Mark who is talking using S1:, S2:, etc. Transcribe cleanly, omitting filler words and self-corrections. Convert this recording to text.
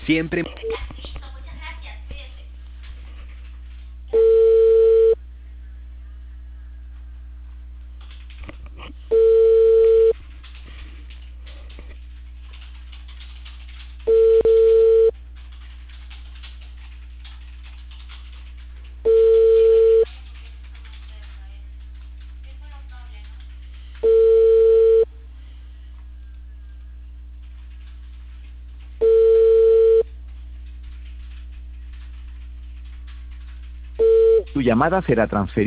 S1: Siempre.
S2: Listo, muchas gracias, cuídese.
S1: Tu llamada será transferida.